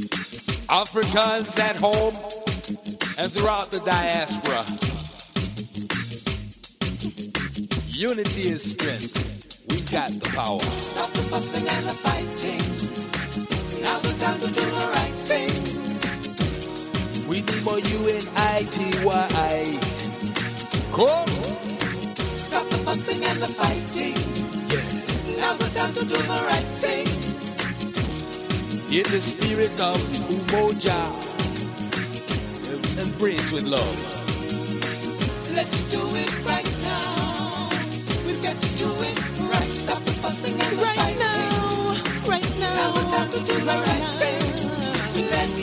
Africans at home and throughout the diaspora. Unity is strength. We've got the power. Stop the fussing and the fighting. Now's the time to do the right thing. We need more UNITY. Come. Stop the fussing and the fighting. Yeah. Now's the time to do the right thing. In the spirit of Umoja, embrace with love. Let's do it right now. We've got to do it right. Stop the fussing and the fighting. Right now. Now's the time to do the right thing. Let's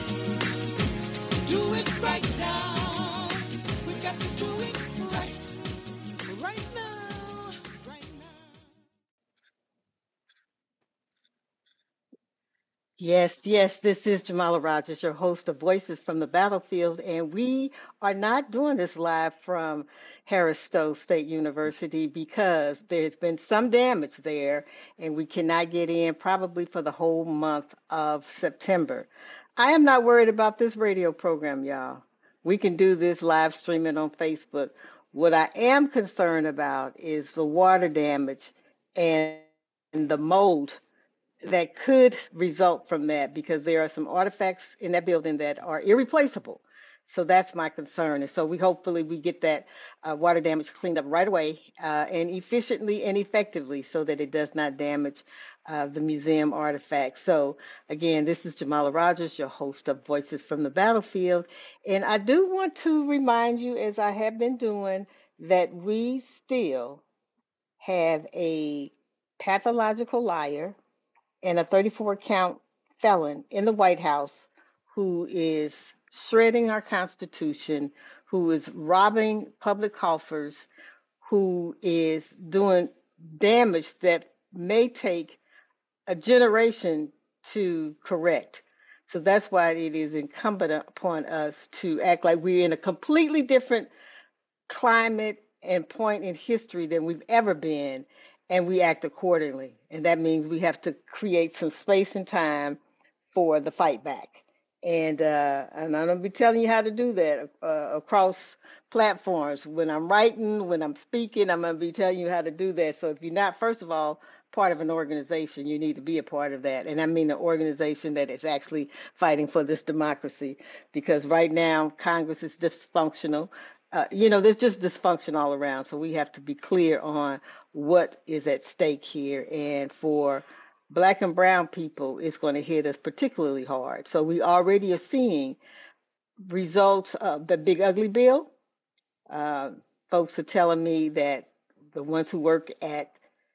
do it right now. We've got to do it right. Right now. Right now. Yes, this is Jamala Rogers, your host of Voices from the Battlefield, and we are not doing this live from Harris Stowe State University because there's been some damage there, and we cannot get in probably for the whole month of September. I am not worried about this radio program, y'all. We can do this live streaming on Facebook. What I am concerned about is the water damage and the mold that could result from that, because there are some artifacts in that building that are irreplaceable. So that's my concern. And so we hopefully get that water damage cleaned up right away and efficiently and effectively so that it does not damage the museum artifacts. So again, this is Jamala Rogers, your host of Voices from the Battlefield. And I do want to remind you, as I have been doing, that we still have a pathological liar and a 34-count felon in the White House who is shredding our Constitution, who is robbing public coffers, who is doing damage that may take a generation to correct. So that's why it is incumbent upon us to act like we're in a completely different climate and point in history than we've ever been, and we act accordingly. And that means we have to create some space and time for the fight back. And I'm going to be telling you how to do that across platforms. When I'm writing, when I'm speaking, I'm going to be telling you how to do that. So if you're not, first of all, part of an organization, you need to be a part of that. And I mean an organization that is actually fighting for this democracy. Because right now, Congress is dysfunctional. There's just dysfunction all around. So we have to be clear on what is at stake here. And for Black and brown people, it's going to hit us particularly hard. So we already are seeing results of the big ugly bill. Folks are telling me that the ones who work at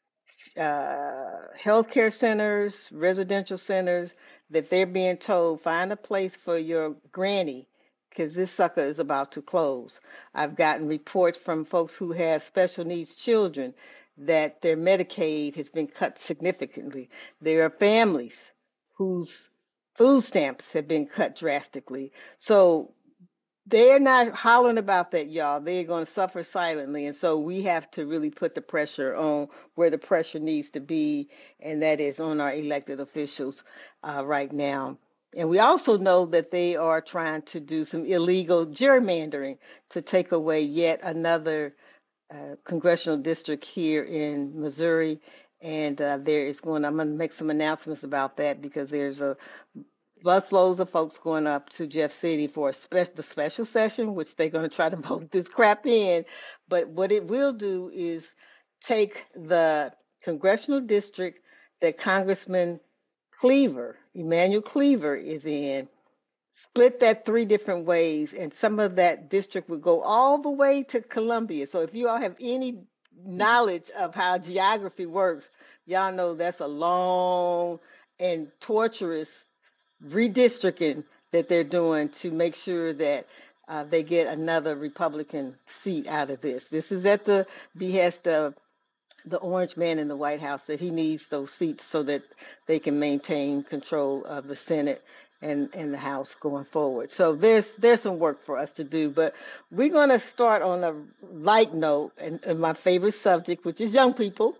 healthcare centers, residential centers, that they're being told, find a place for your granny, because this sucker is about to close. I've gotten reports from folks who have special needs children that their Medicaid has been cut significantly. There are families whose food stamps have been cut drastically. So they're not hollering about that, y'all. They're going to suffer silently. And so we have to really put the pressure on where the pressure needs to be, and that is on our elected officials right now. And we also know that they are trying to do some illegal gerrymandering to take away yet another congressional district here in Missouri. And I'm going to make some announcements about that, because there's busloads of folks going up to Jeff City for the special session, which they're going to try to vote this crap in. But what it will do is take the congressional district that Congressman Emmanuel Cleaver is in, split that 3 different ways, and some of that district would go all the way to Columbia. So if you all have any knowledge of how geography works, y'all know that's a long and torturous redistricting that they're doing to make sure that they get another Republican seat out of this. This is at the behest of the orange man in the White House, that he needs those seats so that they can maintain control of the Senate and the House going forward. So there's some work for us to do, but we're going to start on a light note and my favorite subject, which is young people.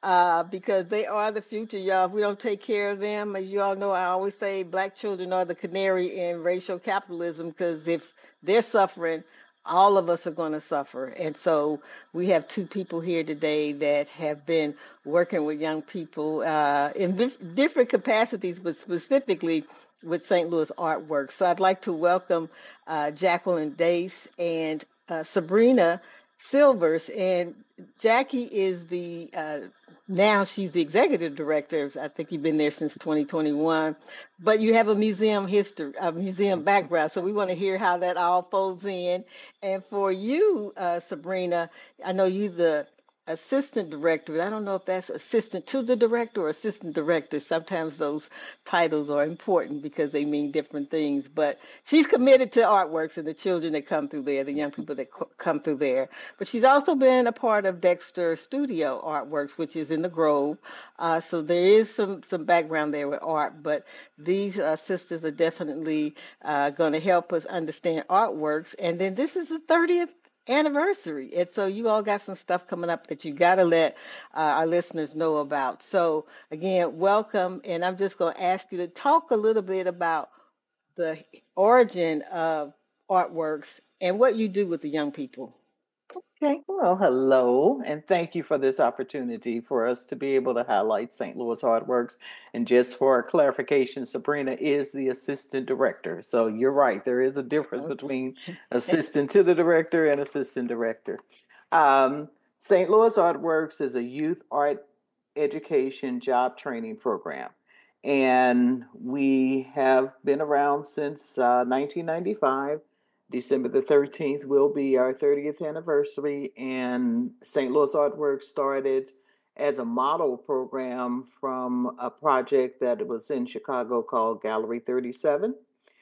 because they are the future, y'all. If we don't take care of them, as you all know, I always say black children are the canary in racial capitalism because if they're suffering, all of us are going to suffer. And so we have two people here today that have been working with young people in different capacities, but specifically with St. Louis Artworks. So I'd like to welcome Jacqueline Dace and Sabrina Silvers. And Jackie is the now she's the executive director. I think you've been there since 2021, but you have a museum history, a museum background. So we want to hear how that all folds in. And for you, Sabrina, I know you the assistant director. I don't know if that's assistant to the director or assistant director. Sometimes those titles are important because they mean different things. But she's committed to artworks and the children that come through there, the young people that come through there. But she's also been a part of Dexter Studio Artworks, which is in the Grove. So there is some background there with art. But these sisters are definitely going to help us understand artworks. And then this is the 30th anniversary. And so you all got some stuff coming up that you got to let our listeners know about. So again, welcome. And I'm just going to ask you to talk a little bit about the origin of artworks and what you do with the young people. Okay, well, hello, and thank you for this opportunity for us to be able to highlight St. Louis Artworks. And just for clarification, Sabrina is the assistant director. So you're right, there is a difference between assistant to the director and assistant director. St. Louis Artworks is a youth art education job training program. And we have been around since 1995. December the 13th will be our 30th anniversary, and St. Louis Artworks started as a model program from a project that was in Chicago called Gallery 37.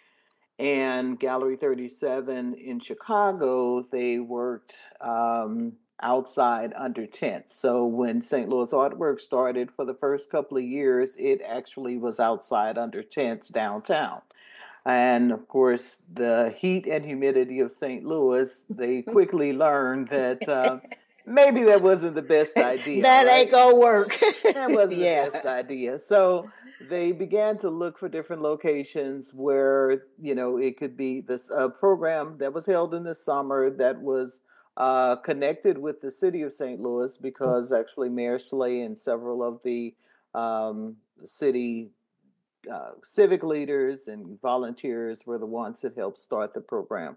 And Gallery 37 in Chicago, they worked outside under tents. So when St. Louis Artworks started for the first couple of years, it actually was outside under tents downtown. And of course, the heat and humidity of St. Louis, they quickly learned that maybe that wasn't the best idea. That ain't gonna work. That wasn't the best idea. So they began to look for different locations where, it could be this program that was held in the summer that was connected with the city of St. Louis, because actually Mayor Slay and several of the city civic leaders and volunteers were the ones that helped start the program.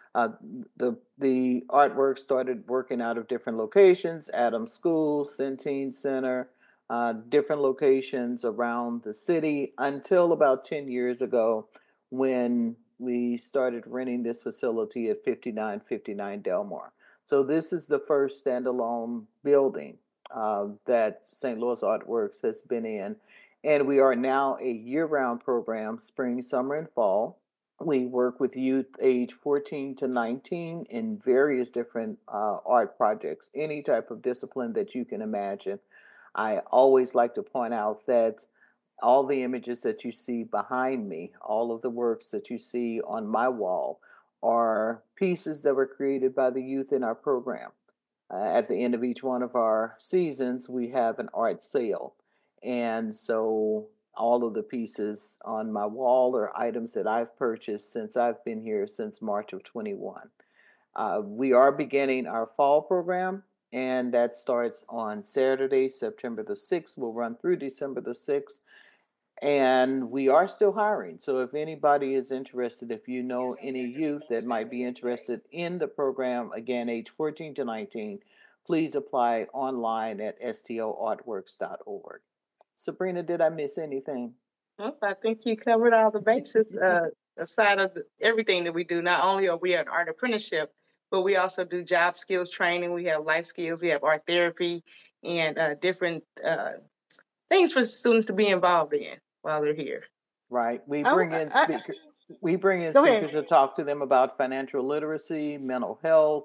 The artwork started working out of different locations: Adams School, Centene Center, different locations around the city, until about 10 years ago when we started renting this facility at 5959 Delmar. So this is the first standalone building that St. Louis Artworks has been in. And we are now a year-round program, spring, summer, and fall. We work with youth age 14 to 19 in various different art projects, any type of discipline that you can imagine. I always like to point out that all the images that you see behind me, all of the works that you see on my wall, are pieces that were created by the youth in our program. At the end of each one of our seasons, we have an art sale. And so all of the pieces on my wall are items that I've purchased since I've been here since March of 21. We are beginning our fall program, and that starts on Saturday, September the 6th. We'll run through December the 6th. And we are still hiring. So if anybody is interested, if you know any youth that might be interested in the program, again, age 14 to 19, please apply online at stoartworks.org. Sabrina, did I miss anything? Nope, I think you covered all the bases aside of everything that we do. Not only are we an art apprenticeship, but we also do job skills training. We have life skills. We have art therapy and different things for students to be involved in while they're here. Right. We bring in speakers. We bring in speakers to talk to them about financial literacy, mental health,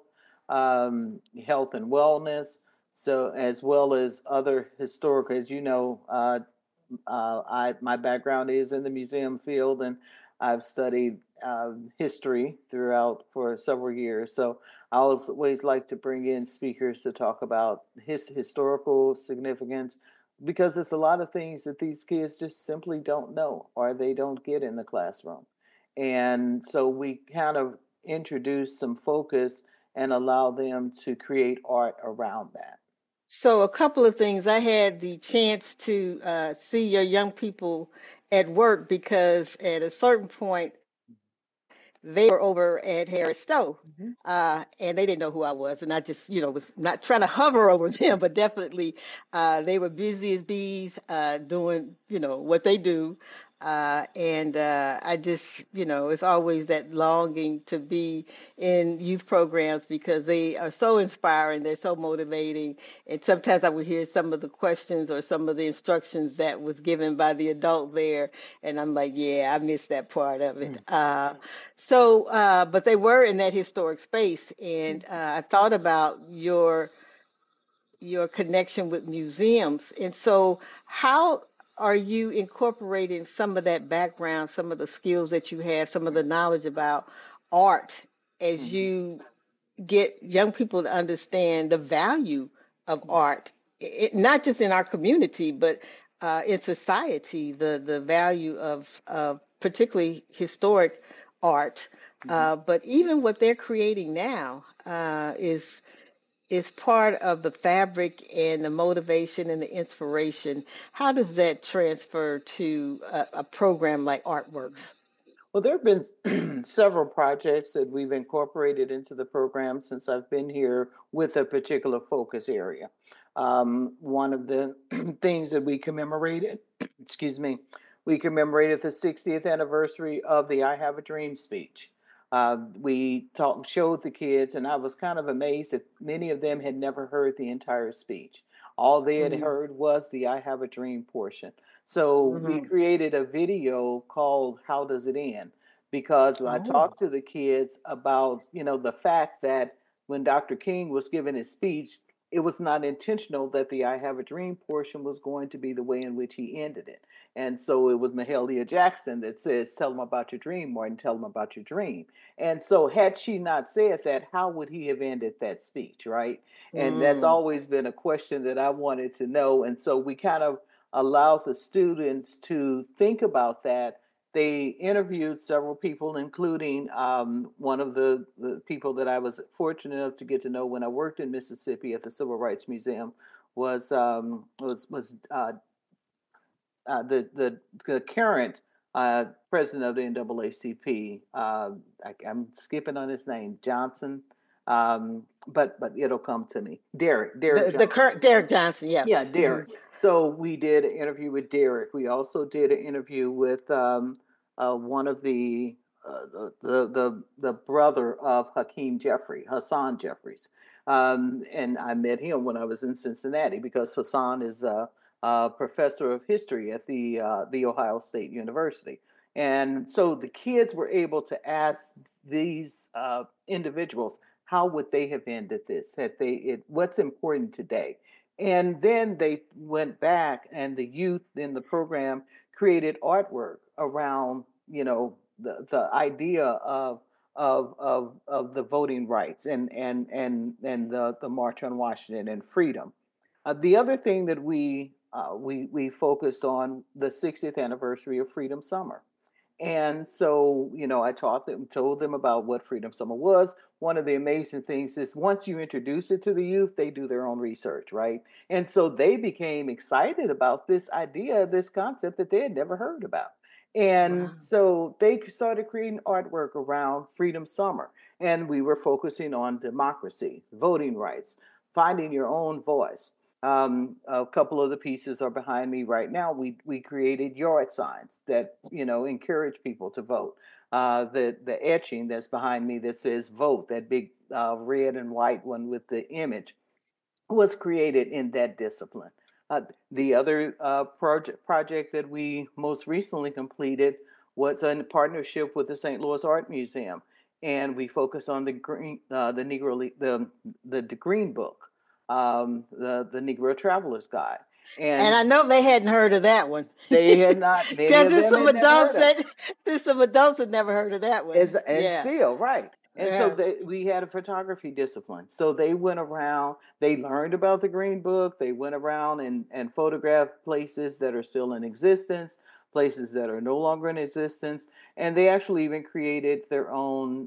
health and wellness. So, as well as other historical, as you know, my background is in the museum field, and I've studied history throughout for several years. So I always like to bring in speakers to talk about historical significance because it's a lot of things that these kids just simply don't know or they don't get in the classroom. And so we kind of introduce some focus and allow them to create art around that. So, a couple of things. I had the chance to see your young people at work because at a certain point, they were over at Harris Stowe, Mhm. and they didn't know who I was, and I just, was not trying to hover over them, but definitely, they were busy as bees, doing, what they do, and I just, it's always that longing to be in youth programs because they are so inspiring, they're so motivating, and sometimes I would hear some of the questions or some of the instructions that was given by the adult there, and I'm like, yeah, I missed that part of it. But they were in that historic space, and I thought about your connection with museums, and so how are you incorporating some of that background, some of the skills that you have, some of the knowledge about art as Mhm. you get young people to understand the value of art, not just in our community, but in society, the value of particularly historic art. Mhm. But even what they're creating now is part of the fabric and the motivation and the inspiration. How does that transfer to a program like Artworks? Well, there have been several projects that we've incorporated into the program since I've been here with a particular focus area. One of the things that we commemorated, excuse me, we commemorated the 60th anniversary of the I Have a Dream speech. We showed the kids, and I was kind of amazed that many of them had never heard the entire speech. All they had Mm-hmm. heard was the I Have a Dream portion. So we Mm-hmm. created a video called How Does It End? Because I Oh. talked to the kids about, the fact that when Dr. King was giving his speech, it was not intentional that the I Have a Dream portion was going to be the way in which he ended it. And so it was Mahalia Jackson that says, "Tell them about your dream, Martin, tell them about your dream." And so had she not said that, how would he have ended that speech, right? And that's Mm. always been a question that I wanted to know. And so we kind of allowed the students to think about that. They interviewed several people, including one of the people that I was fortunate enough to get to know when I worked in Mississippi at the Civil Rights Museum was the current president of the NAACP. I'm skipping on his name, Johnson, but it'll come to me. Derek The Johnson. current Derek Johnson, yes. Yeah, Hmm. Derek. So we did an interview with Derek. We also did an interview with one of the brother of Hakeem Jeffrey, Hassan Jeffries, and I met him when I was in Cincinnati because Hassan is a professor of history at the Ohio State University, and so the kids were able to ask these individuals how would they have ended this? Had what's important today? And then they went back, and the youth in the program created artwork around, the idea of the voting rights and the March on Washington and freedom. The other thing that we focused on the 60th anniversary of Freedom Summer. And so, I told them about what Freedom Summer was. One of the amazing things is once you introduce it to the youth, they do their own research, right? And so they became excited about this idea, this concept that they had never heard about. And Wow. so they started creating artwork around Freedom Summer. And we were focusing on democracy, voting rights, finding your own voice. A couple of the pieces are behind me right now. We created yard signs that encourage people to vote. The etching that's behind me that says "vote," that big red and white one with the image, was created in that discipline. The other project that we most recently completed was in partnership with the St. Louis Art Museum, and we focus on the Negro the Green Book, the Negro Traveler's Guide. And And I know they hadn't heard of that one. they had not, many Because of them had never heard of it. there's some adults that never heard of that one. And Yeah. still, right. And so Yeah. we had a photography discipline. So they went around, they learned about the Green Book. They went around and photographed places that are still in existence, places that are no longer in existence. And they actually even created their own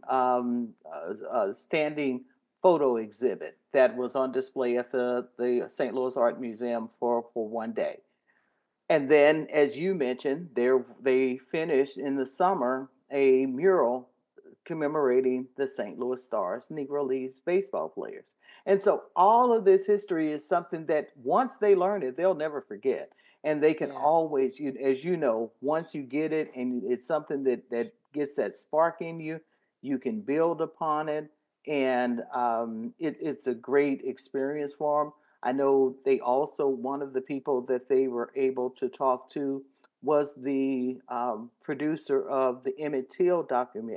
standing photo exhibit that was on display at the St. Louis Art Museum for one day. And then, as you mentioned, they finished in the summer a mural commemorating the St. Louis Stars, Negro Leagues baseball players. And so all of this history is something that once they learn it, they'll never forget. And they can Yeah. always, as you know, once you get it and it's something that gets that spark in you, you can build upon it. And it's a great experience for them. I know they also, one of the people that they were able to talk to was the producer of the Emmett Till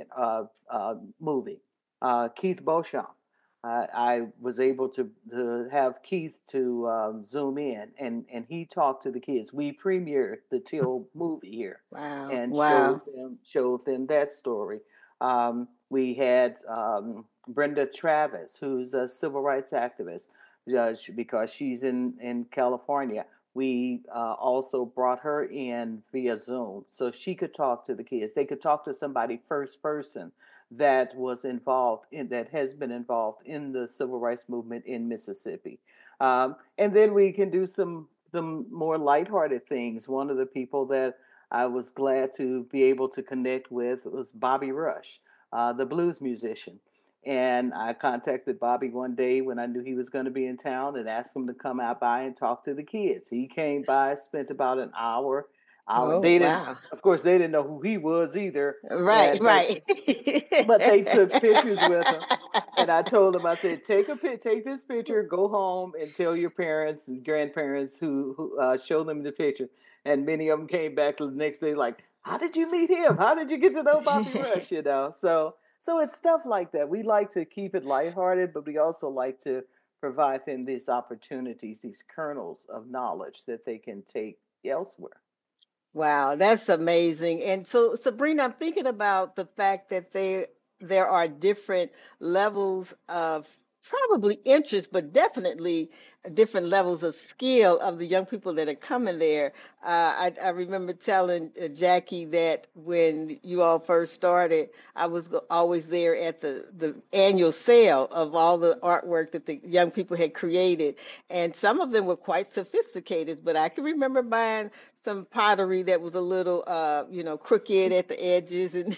movie, Keith Beauchamp. I was able to have Keith to zoom in, and he talked to the kids. We premiered the Till movie here Wow. and Wow. showed them that story. We had Brenda Travis, who's a civil rights activist, because she's in California. We also brought her in via Zoom so she could talk to the kids. They could talk to somebody first person that was involved that has been involved in the civil rights movement in Mississippi. And then we can do some more lighthearted things. One of the people that I was glad to be able to connect with was Bobby Rush, the blues musician. And I contacted Bobby one day when I knew he was going to be in town and asked him to come out by and talk to the kids. He came by, spent about an hour. Oh, They didn't, wow. of course, they didn't know who he was either. Right, right. But they took pictures with him. And I told him, I said, take this picture, go home and tell your parents and grandparents who show them the picture. And many of them came back the next day like, how did you meet him? How did you get to know Bobby Rush? So it's stuff like that. We like to keep it lighthearted, but we also like to provide them these opportunities, these kernels of knowledge that they can take elsewhere. Wow, that's amazing. And so, Sabrina, I'm thinking about the fact that there are different levels of probably interest, but definitely different levels of skill of the young people that are coming there. I remember telling Jackie that when you all first started, I was always there at the annual sale of all the artwork that the young people had created, and some of them were quite sophisticated. But I can remember buying some pottery that was a little crooked at the edges, and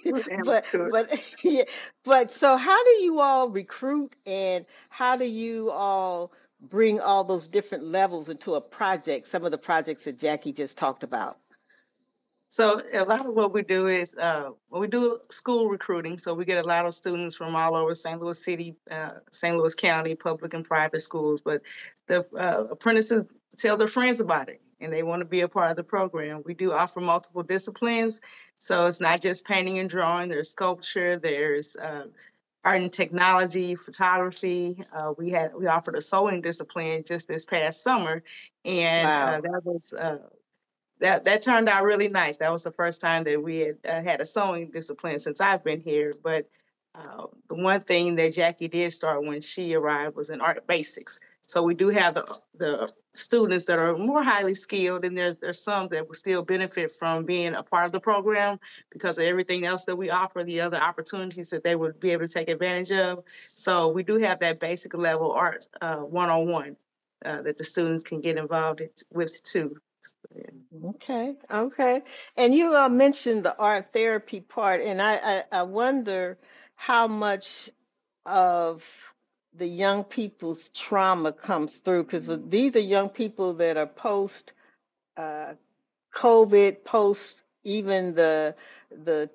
but yeah. But so how do you all recruit, and how do you all bring all those different levels into a project, some of the projects that Jackie just talked about? So a lot of what we do is we do school recruiting. So we get a lot of students from all over St. Louis City, St. Louis County, public and private schools. But the apprentices tell their friends about it, and they want to be a part of the program. We do offer multiple disciplines. So it's not just painting and drawing. There's sculpture. There's art and technology, photography. We offered a sewing discipline just this past summer, and Wow. that was. That turned out really nice. That was the first time that we had a sewing discipline since I've been here. But the one thing that Jackie did start when she arrived was in art basics. So we do have the students that are more highly skilled, and there's some that will still benefit from being a part of the program because of everything else that we offer, the other opportunities that they would be able to take advantage of. So we do have that basic level art 101 that the students can get involved with too. Okay, okay. And you mentioned the art therapy part, and I wonder how much of the young people's trauma comes through, because these are young people that are post uh, COVID, post even the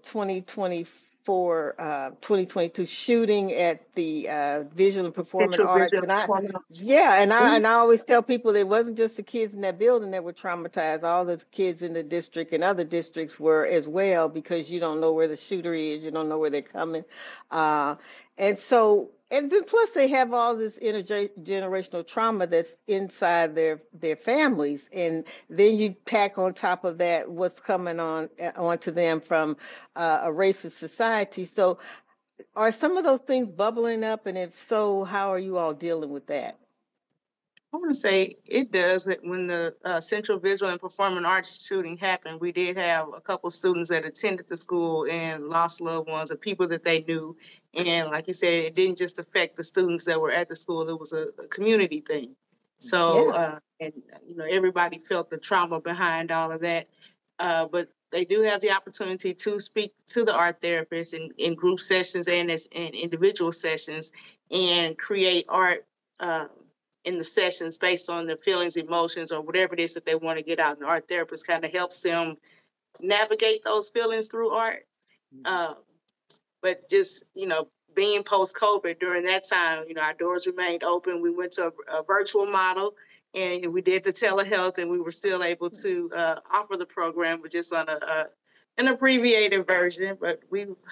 2022 shooting at the Visual and Performing Central Arts. Vision And I Performance. yeah, and I always tell people it wasn't just the kids in that building that were traumatized. All the kids in the district and other districts were as well, because you don't know where the shooter is, you don't know where they're coming. Uh, And so, and then plus they have all this intergenerational trauma that's inside their families, and then you tack on top of that what's coming on onto them from a racist society. So, are some of those things bubbling up, and if so, how are you all dealing with that? I want to say it does. When the Central Visual and Performing Arts shooting happened, we did have a couple students that attended the school and lost loved ones or people that they knew. And like you said, it didn't just affect the students that were at the school; it was a community thing. So, Yeah, and everybody felt the trauma behind all of that. But they do have the opportunity to speak to the art therapist in group sessions and as in individual sessions and create art. In the sessions based on their feelings, emotions, or whatever it is that they want to get out. And the art therapist kind of helps them navigate those feelings through art. Uh, but just, being post-COVID during that time, our doors remained open. We went to a virtual model and we did the telehealth and we were still able to offer the program, but just on an abbreviated version. But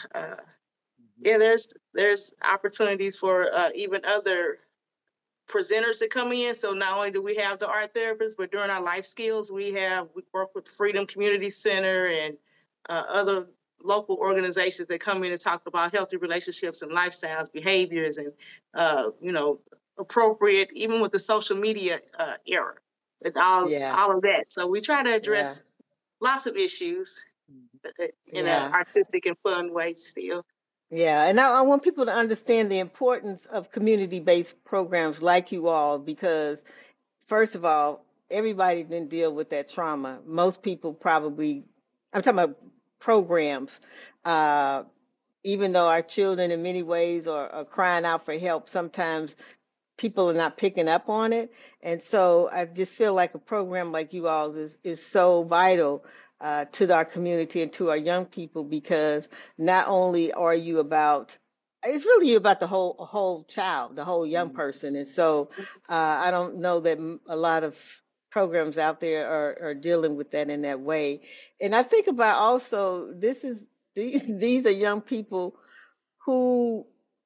there's opportunities for even other presenters that come in. So not only do we have the art therapists, but during our life skills, we work with Freedom Community Center and other local organizations that come in and talk about healthy relationships and lifestyles, behaviors, and appropriate, even with the social media era, and yeah, all of that. So we try to yeah, address lots of issues in an yeah. artistic and fun way still. Yeah, and I want people to understand the importance of community-based programs like you all, because first of all, everybody didn't deal with that trauma. Most people probably, I'm talking about programs, uh, even though our children in many ways are crying out for help, sometimes people are not picking up on it. And so I just feel like a program like you all is so vital to our community and to our young people, because not only are you about, it's really about the whole child, the whole young person. And so I don't know that a lot of programs out there are dealing with that in that way. And I think about also, these are young people who,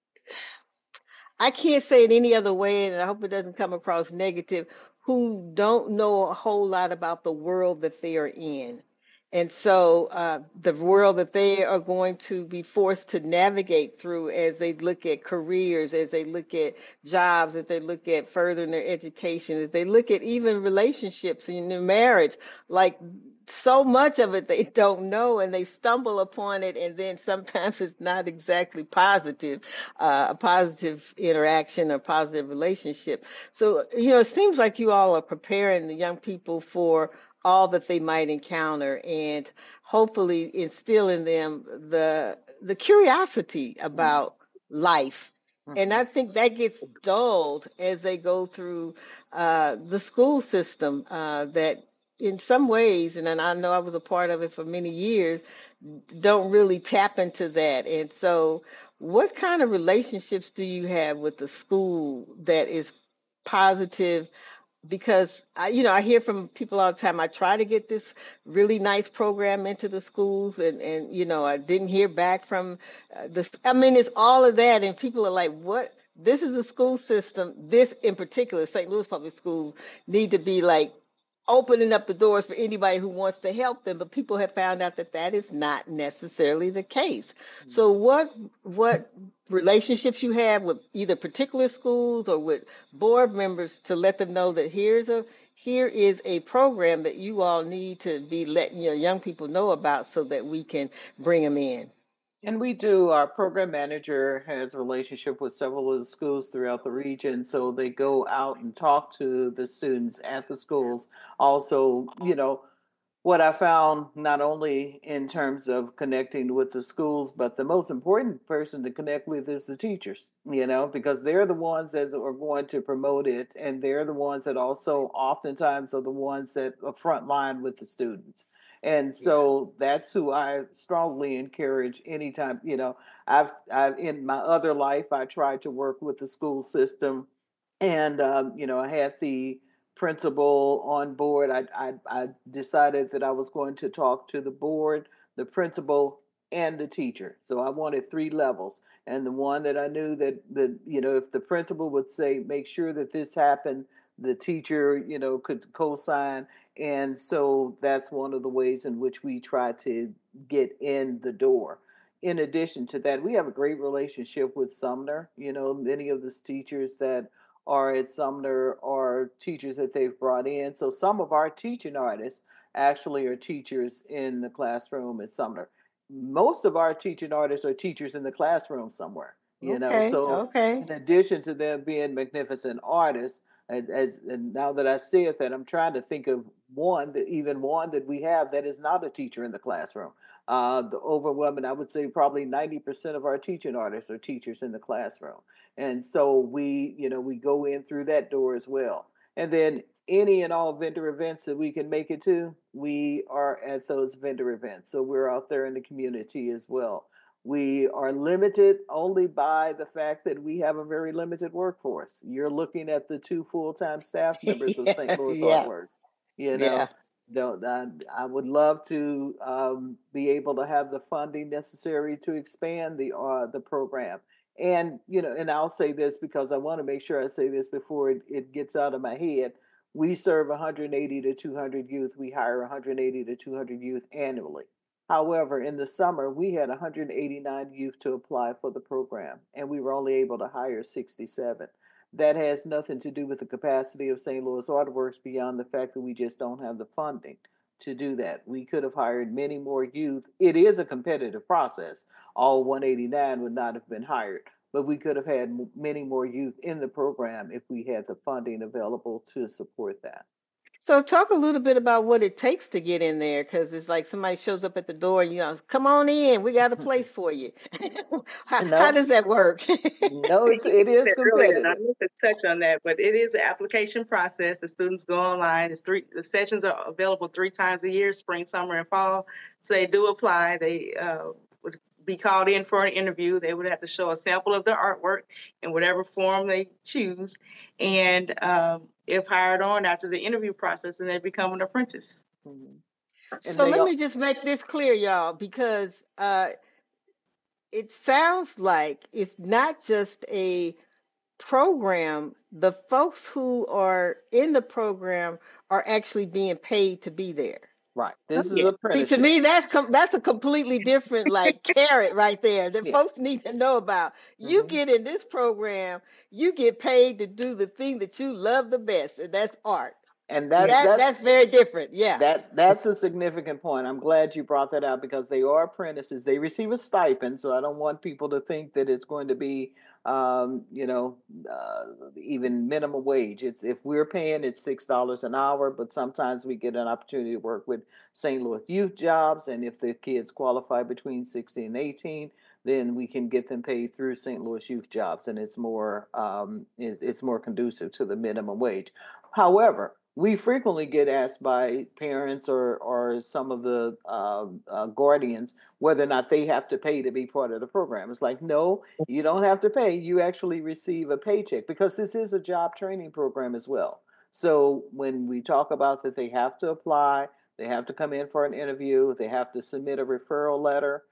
I can't say it any other way, and I hope it doesn't come across negative, who don't know a whole lot about the world that they are in. And so the world that they are going to be forced to navigate through as they look at careers, as they look at jobs, as they look at furthering their education, as they look at even relationships in their marriage, like so much of it they don't know and they stumble upon it, and then sometimes it's not exactly positive, a positive interaction or positive relationship. So, it seems like you all are preparing the young people for all that they might encounter, and hopefully instill in them the curiosity about life. And I think that gets dulled as they go through the school system, that in some ways, and then I know I was a part of it for many years, don't really tap into that. And so, what kind of relationships do you have with the school that is positive? Because I hear from people all the time. I try to get this really nice program into the schools, and I didn't hear back from the. I mean, it's all of that, and people are like, "What? This is a school system. This, in particular, St. Louis public schools need to be like opening up the doors for anybody who wants to help them." But people have found out that that is not necessarily the case. So what relationships you have with either particular schools or with board members to let them know that here is a program that you all need to be letting your young people know about so that we can bring them in. And we do. Our program manager has a relationship with several of the schools throughout the region, so they go out and talk to the students at the schools. Also, what I found not only in terms of connecting with the schools, but the most important person to connect with is the teachers, because they're the ones that are going to promote it, and they're the ones that also oftentimes are the ones that are front line with the students. And Yeah. so that's who I strongly encourage anytime, I've in my other life, I tried to work with the school system, and I had the principal on board. I decided that I was going to talk to the board, the principal, and the teacher. So I wanted three levels. And the one that I knew that if the principal would say, make sure that this happened, the teacher, could co-sign. And so that's one of the ways in which we try to get in the door. In addition to that, we have a great relationship with Sumner. Many of the teachers that are at Sumner are teachers that they've brought in. So some of our teaching artists actually are teachers in the classroom at Sumner. Most of our teaching artists are teachers in the classroom somewhere. Okay, So okay. in addition to them being magnificent artists, and now that I say it, that I'm trying to think of one that we have that is not a teacher in the classroom. The overwhelming, I would say, probably 90% of our teaching artists are teachers in the classroom, and so we go in through that door as well. And then any and all vendor events that we can make it to, we are at those vendor events. So we're out there in the community as well. We are limited only by the fact that we have a very limited workforce. You're looking at the two full-time staff members of St. Louis Yeah, Artworks. You yeah. know, I would love to be able to have the funding necessary to expand the program. And and I'll say this because I want to make sure I say this before it gets out of my head. We serve 180 to 200 youth. We hire 180 to 200 youth annually. However, in the summer, we had 189 youth to apply for the program, and we were only able to hire 67. That has nothing to do with the capacity of St. Louis Artworks beyond the fact that we just don't have the funding to do that. We could have hired many more youth. It is a competitive process. All 189 would not have been hired, but we could have had many more youth in the program if we had the funding available to support that. So talk a little bit about what it takes to get in there, because it's like somebody shows up at the door, come on in, we got a place for you. How No, does that work? no, Thank you it for is that earlier, and I competitive. meant to touch on that, but it is an application process. The students go online. The sessions are available 3 times a year, spring, summer, and fall. So they do apply. They would be called in for an interview. They would have to show a sample of their artwork in whatever form they choose, and if hired on after the interview process, and they become an apprentice. Mhm. And So they let me just make this clear, y'all, because it sounds like it's not just a program. The folks who are in the program are actually being paid to be there. right. Oh This is yeah. See, to apprenticeship. me, that's a completely different like carrot right there that Yeah. folks need to know about. You Hmm. get in this program, you get paid to do the thing that you love the best, and that's art. And Yeah. That's very different. Yeah. that's a significant point. I'm glad you brought that out because they are apprentices. They receive a stipend, so I don't want people to think that it's going to be, um, you know, even minimum wage. It's if we're paying, it's $6 an hour, but sometimes we get an opportunity to work with St. Louis Youth Jobs, and if the kids qualify between 16 and 18, then we can get them paid through St. Louis Youth Jobs, and it's more conducive to the minimum wage. However, we frequently get asked by parents or some of the guardians whether or not they have to pay to be part of the program. It's like, no, you don't have to pay. You actually receive a paycheck because this is a job training program as well. So when we talk about that, they have to apply, they have to come in for an interview, they have to submit a referral letter.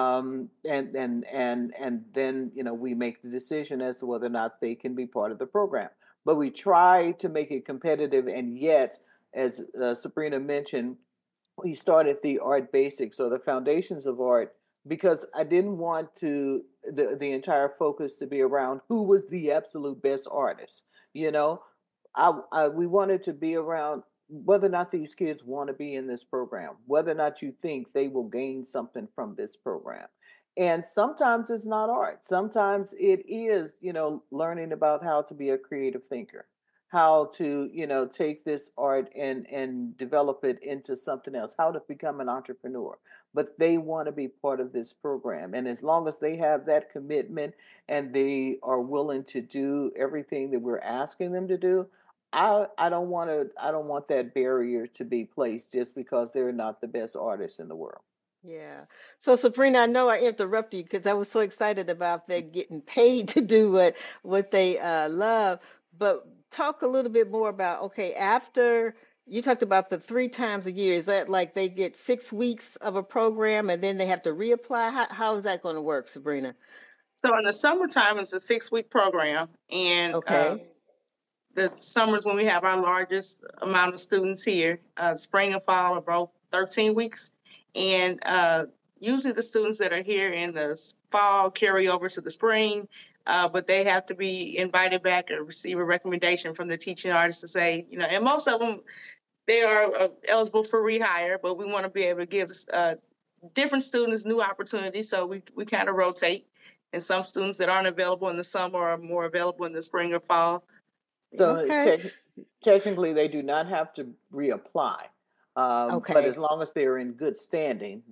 And then we make the decision as to whether or not they can be part of the program, but we try to make it competitive. And yet, as Sabrina mentioned, we started the art basics or the foundations of art because I didn't want the entire focus to be around who was the absolute best artist. You know, we wanted to be around whether or not these kids want to be in this program, whether or not you think they will gain something from this program. And sometimes it's not art. Sometimes it is, learning about how to be a creative thinker, how to, take this art and develop it into something else, how to become an entrepreneur. But they want to be part of this program. And as long as they have that commitment and they are willing to do everything that we're asking them to do, I don't want that barrier to be placed just because they're not the best artists in the world. Yeah. So Sabrina, I know I interrupted you because I was so excited about them getting paid to do what they love. But talk a little bit more about, okay, after you talked about the 3 times a year. Is that like they get 6 weeks of a program and then they have to reapply? How is that going to work, Sabrina? So in the summertime, it's a 6 week program, and Okay. the summers when we have our largest amount of students here. Spring and fall are both 13 weeks. And usually the students that are here in the fall carry over to the spring, but they have to be invited back or receive a recommendation from the teaching artist to say, and most of them, they are eligible for rehire, but we want to be able to give different students new opportunities. So we kind of rotate. And some students that aren't available in the summer are more available in the spring or fall. So Okay. technically, they do not have to reapply, but as Okay. long as they're in good standing,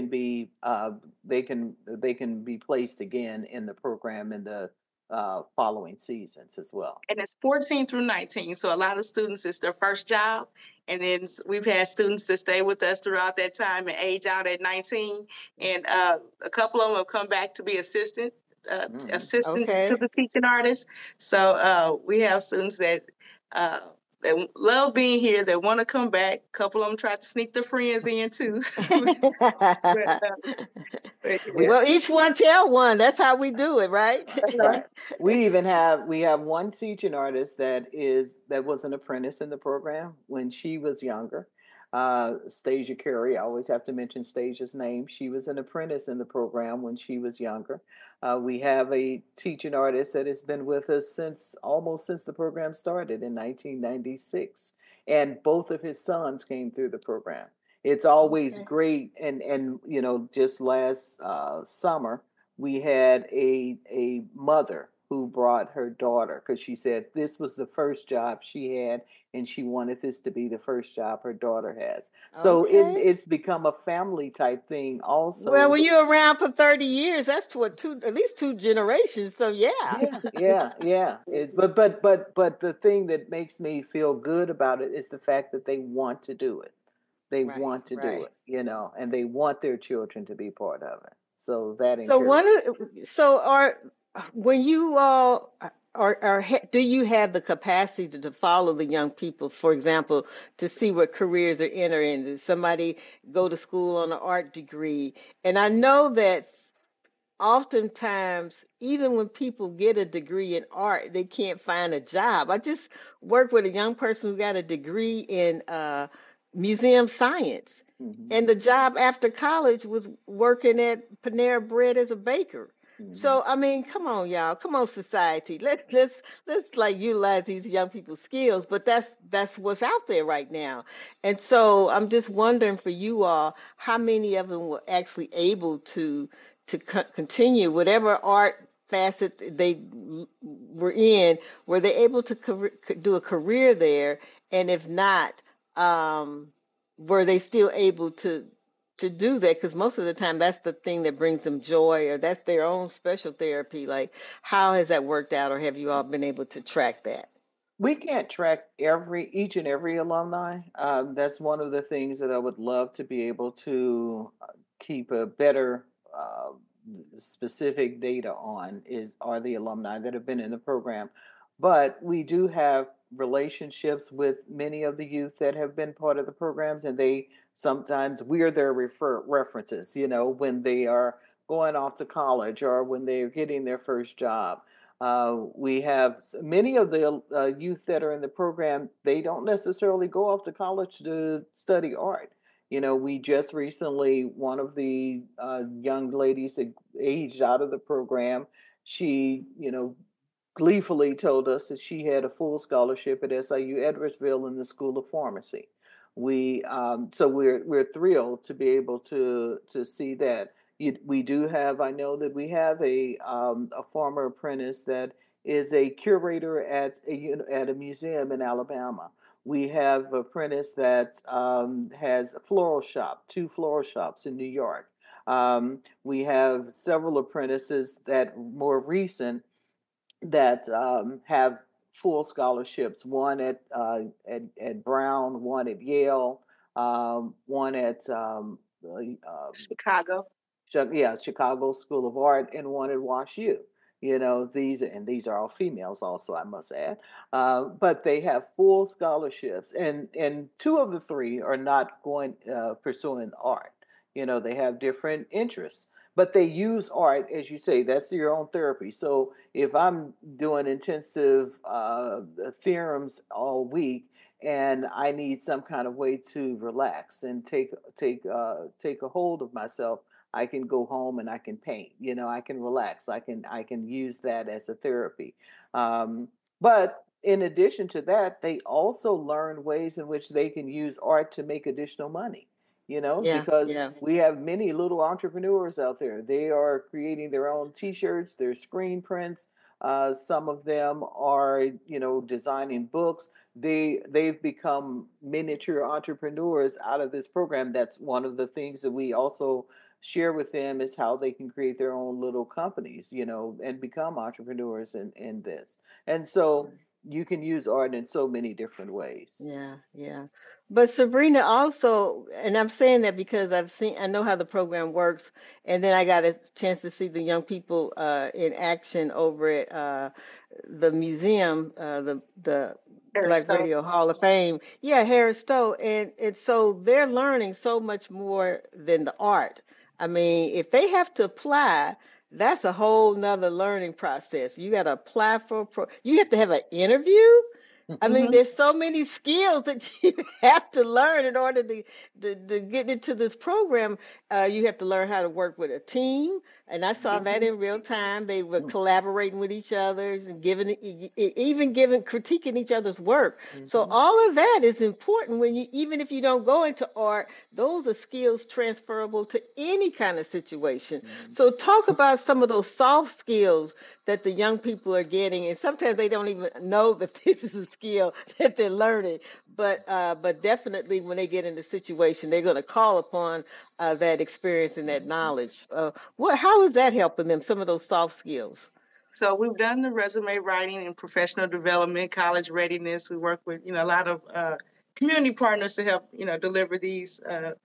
they can be placed again in the program in the following seasons as well. And it's 14 through 19. So a lot of students, it's their first job. And then we've had students that stay with us throughout that time and age out at 19. And a couple of them have come back to be assistant to Okay. the teaching artist. So we have students uh, that love being here, that want to come back. A couple of them try to sneak their friends in too. but, We yeah. Well, each one tell one. That's how we do it, right? Right. We have one teaching artist that was an apprentice in the program when she was younger. Stasia Curry, I always have to mention Stasia's name. She was an apprentice in the program when she was younger. We have a teaching artist that has been with us since the program started in 1996, and both of his sons came through the program. It's always Okay. great, and just last summer we had a mother who brought her daughter because she said this was the first job she had and she wanted this to be the first job her daughter has. So Okay. it's become a family type thing Well, also. when you're around for 30 years, that's to two, at least 2 generations. So yeah. Yeah, yeah, yeah. It's but the thing that makes me feel good about it is the fact that they want to do it. They Right, want to do right. it, and they want their children to be part of it. So that So one encourages. of so are when you all do you have the capacity to follow the young people, for example, to see what careers are entering? Does somebody go to school on an art degree? And I know that oftentimes, even when people get a degree in art, they can't find a job. I just worked with a young person who got a degree in museum science, Hmm. and the job after college was working at Panera Bread as a baker. Hmm. So I mean, come on, y'all, come on, society. Let's like utilize these young people's skills. But that's what's out there right now. And so I'm just wondering for you all, how many of them were actually able to continue whatever art facet they were in? Were they able to do a career there? And if not, um, were they still able to do that? Because most of the time, that's the thing that brings them joy, or that's their own special therapy. Like, how has that worked out, or have you all been able to track that? We can't track each and every alumni. That's one of the things that I would love to be able to keep a better specific data on is are the alumni that have been in the program. But we do have relationships with many of the youth that have been part of the programs, and they sometimes we're their references. When they are going off to college or when they're getting their first job. We have many of the youth that are in the program, they don't necessarily go off to college to study art. We just recently, one of the young ladies that aged out of the program, she, gleefully told us that she had a full scholarship at SIU Edwardsville in the School of Pharmacy. So we're thrilled to be able to see that. We do have. I know that we have a former apprentice that is a curator at a museum in Alabama. We have an apprentice that has a floral shop, two floral shops in New York. We have several apprentices that more recent that have full scholarships. One at Brown, one at Yale, one at Chicago. Chicago School of Art, and one at Wash U. these are all females also, I must add. But they have full scholarships, and two of the three are not going pursuing art. They have different interests, but they use art, as you say, that's your own therapy. So if I'm doing intensive theorems all week, and I need some kind of way to relax and take a hold of myself, I can go home and I can paint. I can relax. I can use that as a therapy. But in addition to that, they also learn ways in which they can use art to make additional money. Yeah, Because yeah. we have many little entrepreneurs out there. They are creating their own T-shirts, their screen prints. Some of them are, designing books. They've become miniature entrepreneurs out of this program. That's one of the things that we also share with them, is how they can create their own little companies, and become entrepreneurs in this. And so you can use art in so many different ways. Yeah, yeah. But Sabrina also, and I'm saying that because I know how the program works, and then I got a chance to see the young people in action over at the museum, the Eric Black Stokes. Radio Hall of Fame. Yeah, Harris Stowe, and it's so they're learning so much more than the art. I mean, if they have to apply, that's a whole nother learning process. You got to apply for you have to have an interview. I mean, Hmm. there's so many skills that you have to learn in order to get into this program. You have to learn how to work with a team, and I saw that Hmm. in real time. They were collaborating with each others and even giving critiquing each other's work. So Hmm. all of that is important when you even if you don't go into art, those are skills transferable to any kind of situation. Hmm. So talk about some of those soft skills that the young people are getting, and sometimes they don't even know that this is a skill that they're learning. But definitely when they get in the situation, they're going to call upon that experience and that knowledge. How is that helping them? Some of those soft skills. So we've done the resume writing and professional development, college readiness. We work with, a lot of community partners to help, deliver these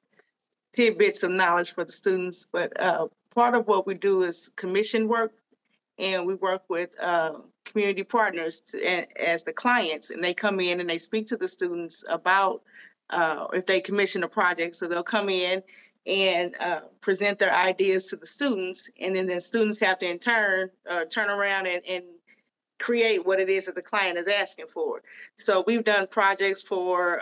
tidbits of knowledge for the students. But part of what we do is commission work, and we work with community partners as the clients, and they come in and they speak to the students about if they commission a project. So they'll come in and present their ideas to the students, and then the students have to in turn turn around and create what it is that the client is asking for. So we've done projects for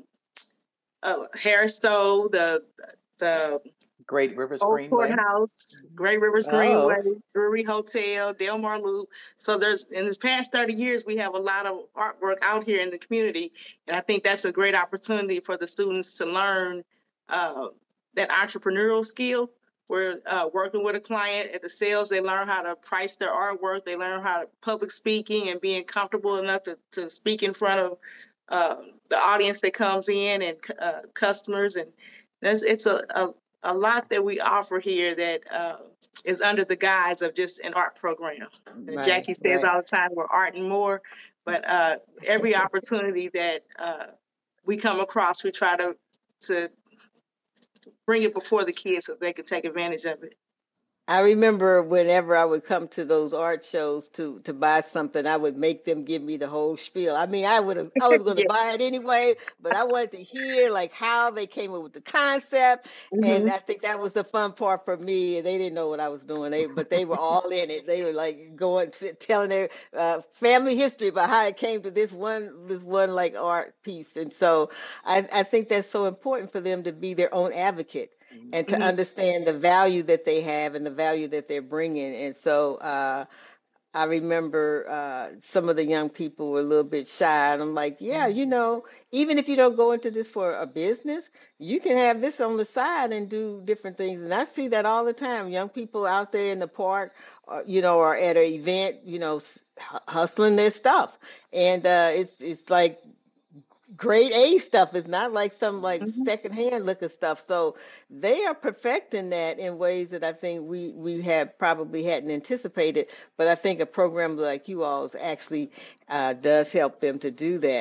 Harris Stowe, the Great Rivers Old Greenway. Courthouse, Great Rivers Greenway, Oh, Drury Hotel, Delmar Loop. So there's in this past 30 years, we have a lot of artwork out here in the community. And I think that's a great opportunity for the students to learn uh, that entrepreneurial skill. We're working with a client at the sales. They learn how to price their artwork. They learn how to public speaking and being comfortable enough to speak in front of the audience that comes in and customers. And it's a lot that we offer here that is under the guise of just an art program. And right, Jackie says right. all the time, we're art and more, but every opportunity that we come across, we try to bring it before the kids so they can take advantage of it. I remember whenever I would come to those art shows to buy something, I would make them give me the whole spiel. I mean, I was going to Yeah. buy it anyway, but I wanted to hear like how they came up with the concept, and Hmm. I think that was the fun part for me. They didn't know what I was doing, but they were all in it. They were like telling their family history about how it came to this one like art piece, and so I think that's so important for them to be their own advocate and to Hmm. understand the value that they have and the value that they're bringing. And so I remember some of the young people were a little bit shy, and I'm like, yeah, even if you don't go into this for a business, you can have this on the side and do different things. And I see that all the time. Young people out there in the park, or at an event, hustling their stuff, and it's like grade A stuff. It's not like some like Hmm. secondhand looking stuff. So they are perfecting that in ways that I think we have probably hadn't anticipated. But I think a program like you all's actually does help them to do that.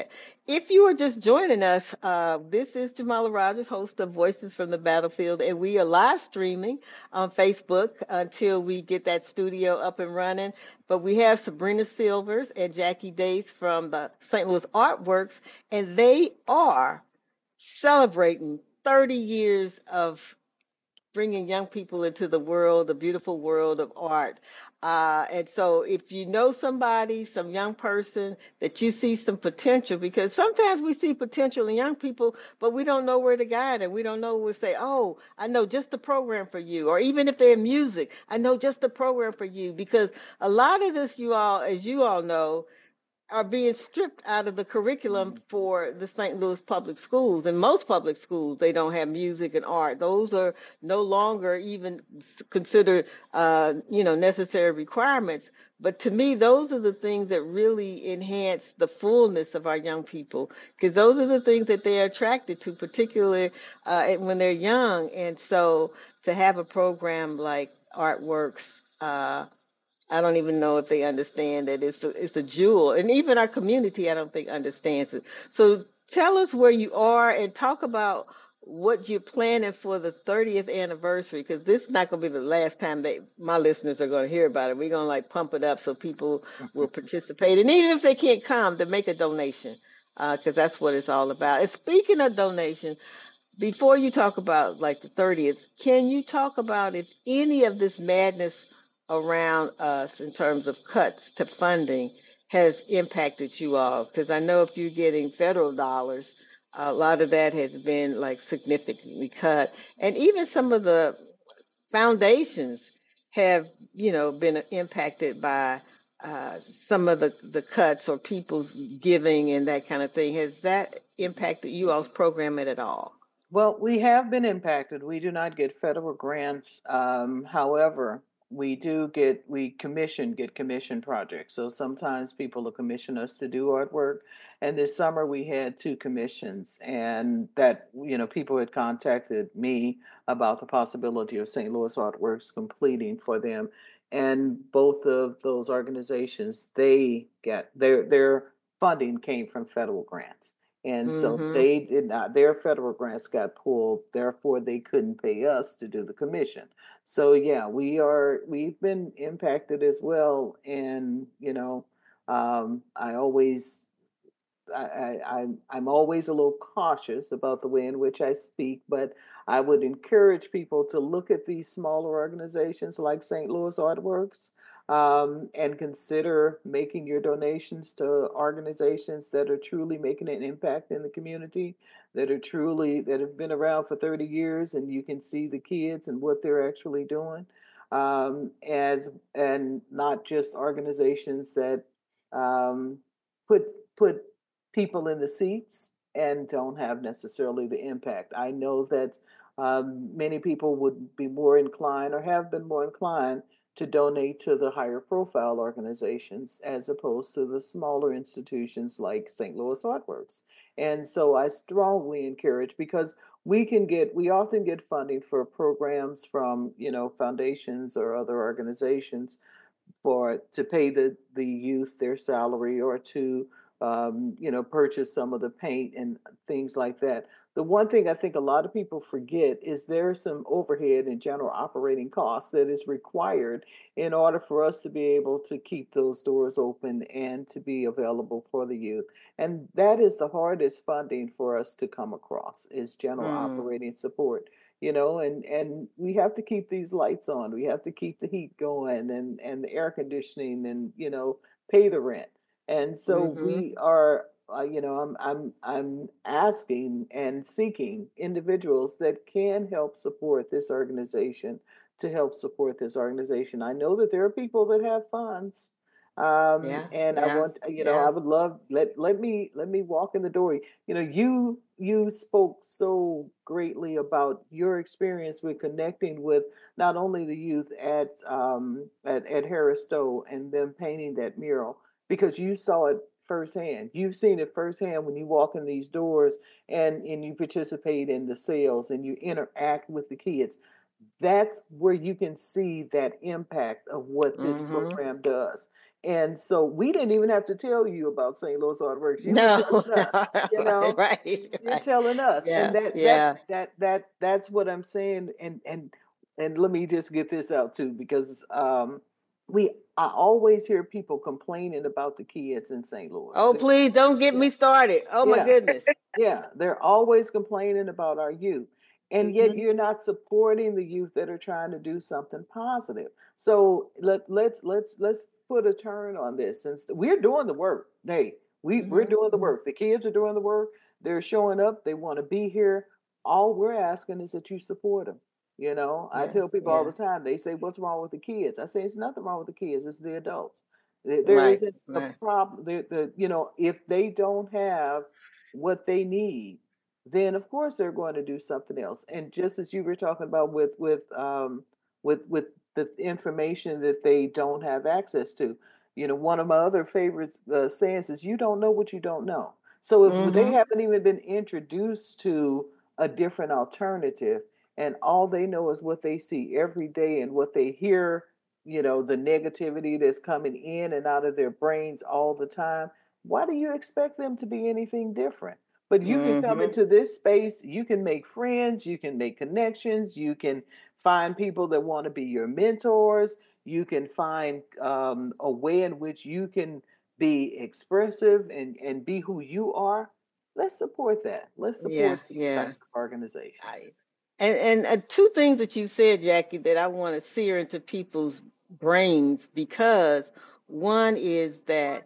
If you are just joining us, this is Jamala Rogers, host of Voices from the Battlefield, and we are live streaming on Facebook until we get that studio up and running. But we have Sabrina Silvers and Jackie Dace from the St. Louis Artworks, and they are celebrating 30 years of bringing young people into the world, the beautiful world of art. And so, if you know somebody, some young person that you see some potential, because sometimes we see potential in young people, but we don't know where to guide them. We don't know where to say, oh, I know just the program for you. Or even if they're in music, I know just the program for you. Because a lot of this, you all, as you all know, are being stripped out of the curriculum for the St. Louis public schools. In most public schools, they don't have music and art. Those are no longer even considered, necessary requirements. But to me, those are the things that really enhance the fullness of our young people, because those are the things that they are attracted to, particularly when they're young. And so to have a program like Artworks, I don't even know if they understand that it's a jewel, and even our community, I don't think understands it. So tell us where you are and talk about what you're planning for the 30th anniversary, because this is not going to be the last time that my listeners are going to hear about it. We're going to like pump it up so people will participate, and even if they can't come, to make a donation, because that's what it's all about. And speaking of donation, before you talk about like the 30th, can you talk about if any of this madness around us in terms of cuts to funding has impacted you all? Because I know if you're getting federal dollars, a lot of that has been like significantly cut. And even some of the foundations have, been impacted by some of the cuts or people's giving and that kind of thing. Has that impacted you all's program at all? Well, we have been impacted. We do not get federal grants. However, get commission projects. So sometimes people will commission us to do artwork. And this summer we had two commissions, and that, people had contacted me about the possibility of St. Louis Artworks completing for them. And both of those organizations, they get their funding came from federal grants. And so Mm-hmm. they did not, their federal grants got pulled, therefore they couldn't pay us to do the commission. So yeah, we've been impacted as well. And, I always, I'm always a little cautious about the way in which I speak, but I would encourage people to look at these smaller organizations like St. Louis Artworks, and consider making your donations to organizations that are truly making an impact in the community, that have been around for 30 years, and you can see the kids and what they're actually doing, as and not just organizations that um, put put people in the seats and don't have necessarily the impact. I know that many people would be more inclined or have been more inclined to donate to the higher profile organizations as opposed to the smaller institutions like St. Louis Artworks. And so I strongly encourage, because we often get funding for programs from, foundations or other organizations for to pay the youth their salary, or to purchase some of the paint and things like that. The one thing I think a lot of people forget is there's some overhead and general operating costs that is required in order for us to be able to keep those doors open and to be available for the youth. And that is the hardest funding for us to come across, is general Mm. operating support. And we have to keep these lights on. We have to keep the heat going, and the air conditioning, and pay the rent. And so Mm-hmm. we are, I'm asking and seeking individuals that can help support this organization, to help support this organization. I know that there are people that have funds, Yeah, and I yeah, want, I yeah. would love, let me walk in the door. You spoke so greatly about your experience with connecting with not only the youth at Harris Stowe and them painting that mural, because you saw it firsthand. You've seen it firsthand when you walk in these doors, and you participate in the sales and you interact with the kids. That's where you can see that impact of what this Mm-hmm. program does. And so we didn't even have to tell you about St. Louis Art Works. You were No, telling us, you know, right, you're right. telling us. And Yeah, yeah. that's what I'm saying. And let me just get this out too, because I always hear people complaining about the kids in St. Louis. Oh, please don't get me started. Oh my Yeah, goodness. yeah, they're always complaining about our youth. And yet Mhm. you're not supporting the youth that are trying to do something positive. So let's put a turn on this, since we're doing the work. Hey, we're Hmm. doing the work. The kids are doing the work. They're showing up. They want to be here. All we're asking is that you support them. You know, I Yeah, tell people all yeah. the time, they say, "What's wrong with the kids?" I say, "It's nothing wrong with the kids. It's the adults. There Right, isn't a right. problem. If they don't have what they need, then of course they're going to do something else." And just as you were talking about with the information that they don't have access to, one of my other favorite sayings is, "You don't know what you don't know." So if they Hmm. haven't even been introduced to a different alternative, and all they know is what they see every day and what they hear, the negativity that's coming in and out of their brains all the time, why do you expect them to be anything different? But you can come Hmm. into this space, you can make friends, you can make connections, you can find people that want to be your mentors, you can find a way in which you can be expressive and be who you are. Let's support that. Let's Yeah, support these yeah. types of organizations. I, and two things that you said, Jackie, that I want to sear into people's brains, because one is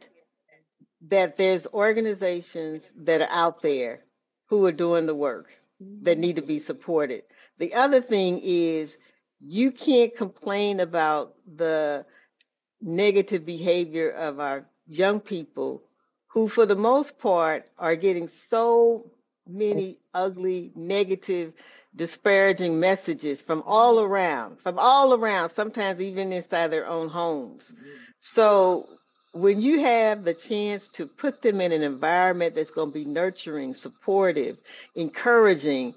that there's organizations that are out there who are doing the work that Mhm. need to be supported. The other thing is you can't complain about the negative behavior of our young people who, for the most part, are getting so many ugly, negative, disparaging messages from all around, sometimes even inside their own homes. So when you have the chance to put them in an environment that's going to be nurturing, supportive, encouraging,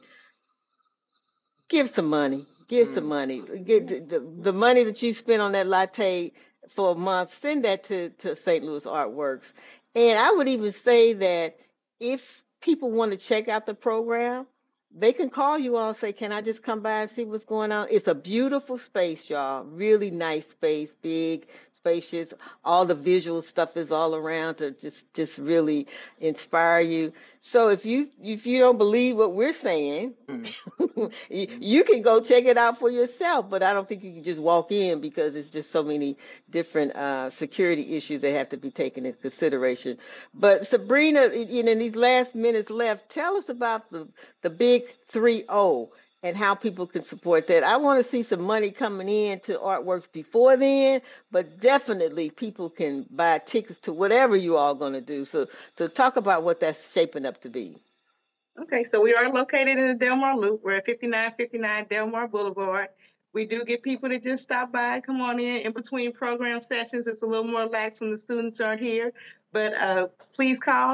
give some money. Give some Mm. money. Get the money that you spend on that latte for a month. Send that to St. Louis Artworks. And I would even say that if people want to check out the program, they can call you all and say, "Can I just come by and see what's going on?" It's a beautiful space, y'all. Really nice space, big, spacious. All the visual stuff is all around to just really inspire you. So if you don't believe what we're saying, Mm. you can go check it out for yourself, but I don't think you can just walk in because it's just so many different security issues that have to be taken into consideration. But Sabrina, in these last minutes left, tell us about the big 3-0 and how people can support that. I want to see some money coming in to Artworks before then, but definitely people can buy tickets to whatever you all going to do. So talk about what that's shaping up to be. Okay, so we are located in the Delmar Loop. We're at 5959 Delmar Boulevard. We do get people to just stop by, come on in between program sessions. It's a little more lax when the students aren't here. But please call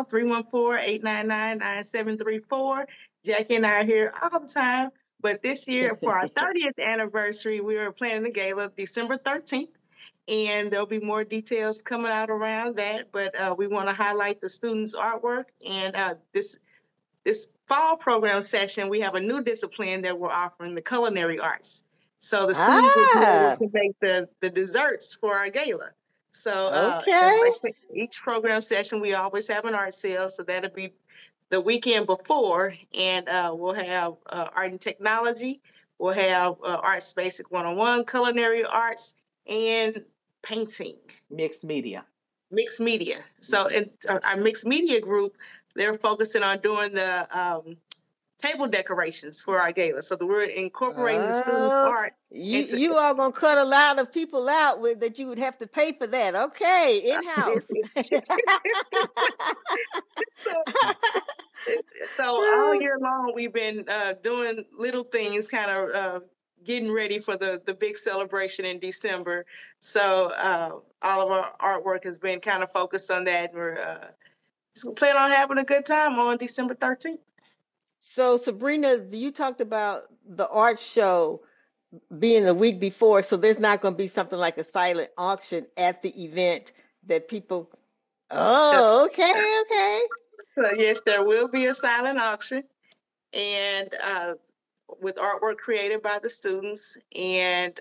314-899-9734. Jackie and I are here all the time. But this year, for our 30th anniversary, we are planning the gala December 13th. And there'll be more details coming out around that. But we want to highlight the students' artwork. And this fall program session, we have a new discipline that we're offering, the culinary arts. So the students will be able Ah, to make the desserts for our gala. So okay. each program session, we always have an art sale. So that'll be the weekend before, and we'll have art and technology. We'll have Arts Basic 101, culinary arts, and painting, Mixed media. mixed media. So in our mixed media group, they're focusing on doing the table decorations for our gala. So that we're incorporating the students' Oh, art you into you all gonna cut a lot of people out with that you would have to pay for that. Okay, in house. so, so all year long we've been doing little things, kind of getting ready for the big celebration in December. So all of our artwork has been kind of focused on that. We're just plan on having a good time on December 13th. So Sabrina, you talked about the art show being the week before, so there's not going to be something like a silent auction at the event that people. So, Oh, okay, okay. so yes, there will be a silent auction, and with artwork created by the students, and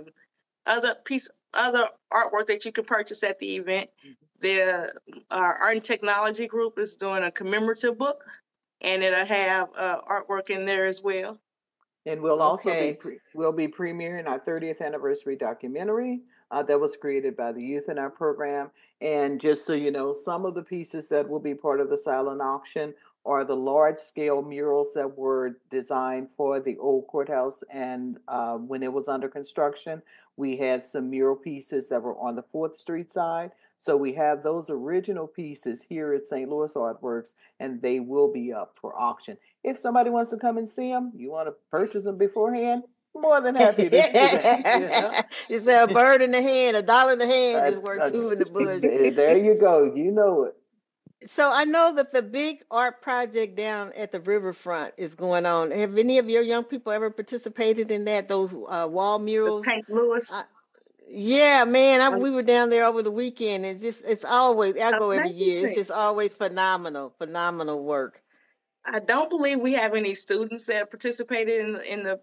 other artwork that you can purchase at the event. The Art and Technology Group is doing a commemorative book, and it'll have artwork in there as well. And we'll also be Okay. we'll be premiering our 30th anniversary documentary that was created by the youth in our program. And just so you know, some of the pieces that will be part of the silent auction are the large scale murals that were designed for the old courthouse. And when it was under construction, we had some mural pieces that were on the 4th Street side. So we have those original pieces here at St. Louis Artworks, and they will be up for auction. If somebody wants to come and see them, you want to purchase them beforehand, more than happy to do that. You say a bird in the hand, a dollar in the hand Uh, is worth uh, two in the bush. there you go. You know it. So I know that the big art project down at the riverfront is going on. Have any of your young people ever participated in that? Those wall The murals? St. Louis, Yeah, man, um, we were down there over the weekend. It's always, I go every year. It's amazing. just always phenomenal work. I don't believe we have any students that participated in the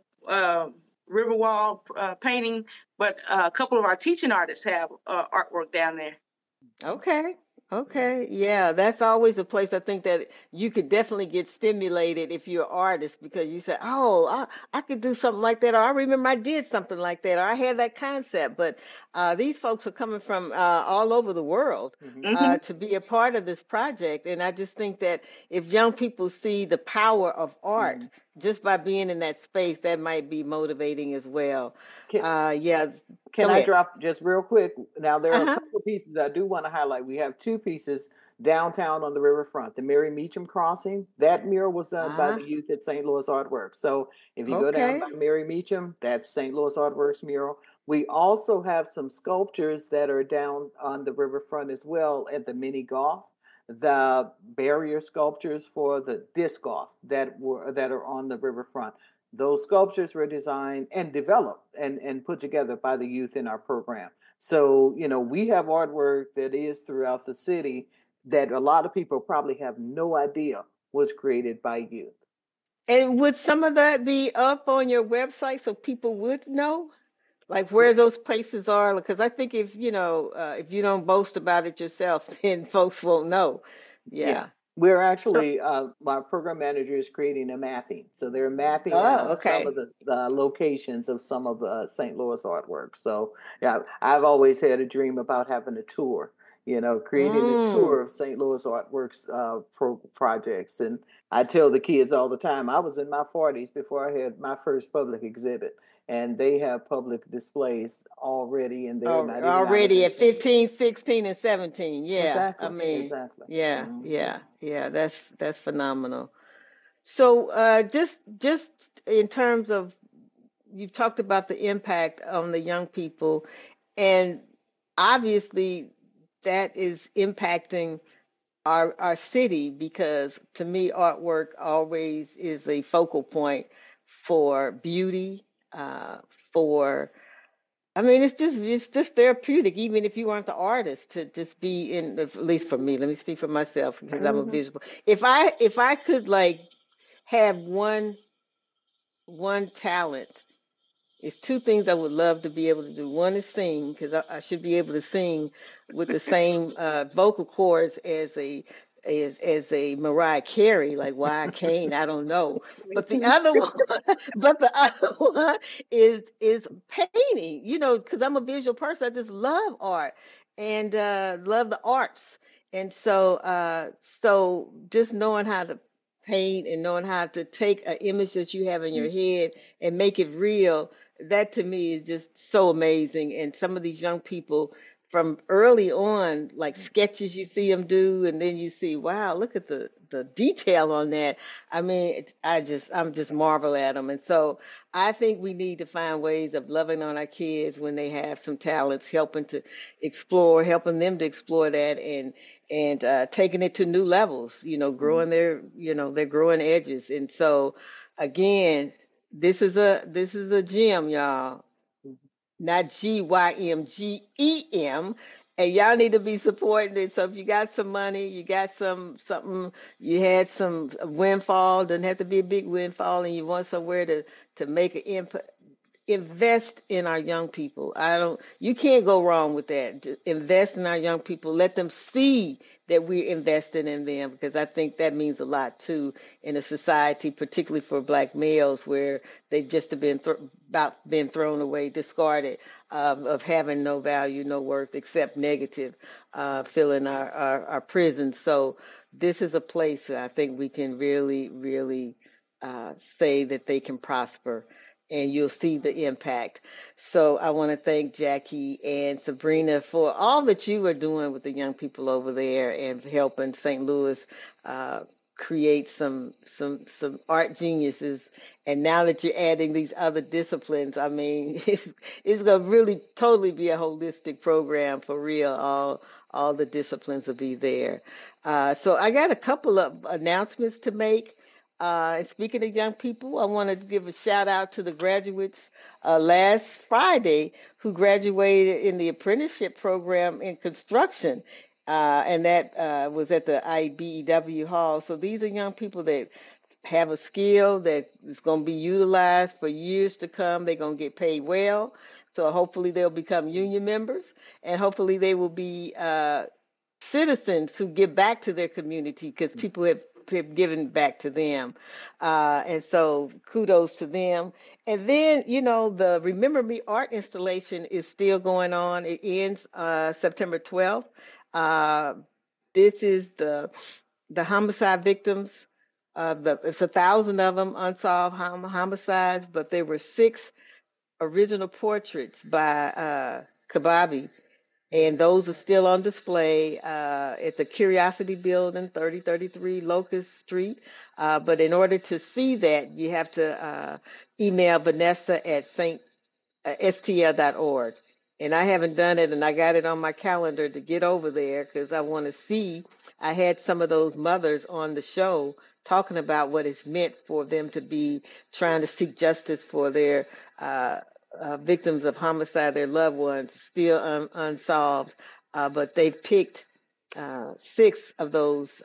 Riverwall painting, but a couple of our teaching artists have artwork down there. Okay. Okay. Yeah, that's always a place I think that you could definitely get stimulated if you're an artist because you say, "Oh, I could do something like that," or "I remember I did something like that," or "I had that concept." But these folks are coming from all over the world Hmm. to be a part of this project, and I just think that if young people see the power of art Mhm. just by being in that space, that might be motivating as well. Can, Yeah. can Go I ahead. drop just real quick? Now, there are a Uh-huh. couple of pieces I do want to highlight. We have two pieces downtown on the riverfront. The Mary Meacham Crossing, that mural was done by the Ah. youth at St. Louis Artworks. So if you go down by Okay. Mary Meacham, that's St. Louis Artworks mural. We also have some sculptures that are down on the riverfront as well at the mini golf. The barrier sculptures for the disc golf that are on the riverfront. Those sculptures were designed and developed and put together by the youth in our program. So, we have artwork that is throughout the city that a lot of people probably have no idea was created by youth. And would some of that be up on your website so people would know, like where those places are? Because I think if you don't boast about it yourself, then folks won't know. Yeah. Yeah. We're So, actually, my program manager is creating a mapping. So they're mapping Oh, out some of okay. the locations of some of the St. Louis artwork. So, yeah, I've always had a dream about having a tour, creating a Mm. tour of St. Louis artworks projects. And I tell the kids all the time, I was in my 40s before I had my first public exhibit. And they have public displays already, and they're not even out of Already their at teens. 15, 16, and 17. Yeah. I Exactly, mean, exactly. yeah, Hmm. yeah, yeah. That's phenomenal. So, just in terms of you've talked about the impact on the young people, and obviously that is impacting our city because to me, artwork always is a focal point for beauty, for I mean, it's just therapeutic, even if you aren't the artist, to just be in. At least for me, let me speak for myself because I'm a mhm. visual. If I could like have one talent, it's two things I would love to be able to do. One is sing because I should be able to sing with the same vocal cords as a Mariah Carey, like why I can't, I don't know. Me But the too. other one, but the other one is painting. Because I'm a visual person, I just love art and love the arts. And so just knowing how to paint and knowing how to take an image that you have in your head and make it real, that to me is just so amazing. And some of these young people from early on, like sketches you see them do, and then you see, wow, look at the detail on that. I mean, I'm just marvel at them. And so I think we need to find ways of loving on our kids when they have some talents, helping them to explore that, and taking it to new levels. Growing Hmm. their growing edges. And so again, this is a gym, y'all, not GYMGEM. And y'all need to be supporting it. So if you got some money, you got something, you had some windfall, doesn't have to be a big windfall, and you want somewhere to make an impact, invest in our young people. You can't go wrong with that. Just invest in our young people. Let them see that we're investing in them, because I think that means a lot too in a society, particularly for black males, where they've just about been thrown away, discarded, of having no value, no worth, except negative, filling our prisons. So this is a place that I think we can really, really say that they can prosper, and you'll see the impact. So I want to thank Jackie and Sabrina for all that you are doing with the young people over there and helping St. Louis uh, create some art geniuses. And now that you're adding these other disciplines, I mean, it's gonna really totally be a holistic program for real. All the disciplines will be there. So I got a couple of announcements to make. And speaking of young people, I want to give a shout out to the graduates last Friday who graduated in the apprenticeship program in construction. And that was at the IBEW Hall. So these are young people that have a skill that is going to be utilized for years to come. They're going to get paid well. So hopefully they'll become union members, and hopefully they will be citizens who give back to their community, because people have given back to them. And so kudos to them. And then, the Remember Me art installation is still going on. It ends September 12th. Uh, this is the homicide victims. It's 1,000 of them, unsolved homicides, but there were 6 original portraits by Kababi, and those are still on display at the Curiosity Building, 3033 Locust Street. But in order to see that, you have to email Vanessa at stl.org. And I haven't done it, and I got it on my calendar to get over there because I want to see. I had some of those mothers on the show talking about what it's meant for them to be trying to seek justice for their victims of homicide, their loved ones, still unsolved. But they picked 6 of those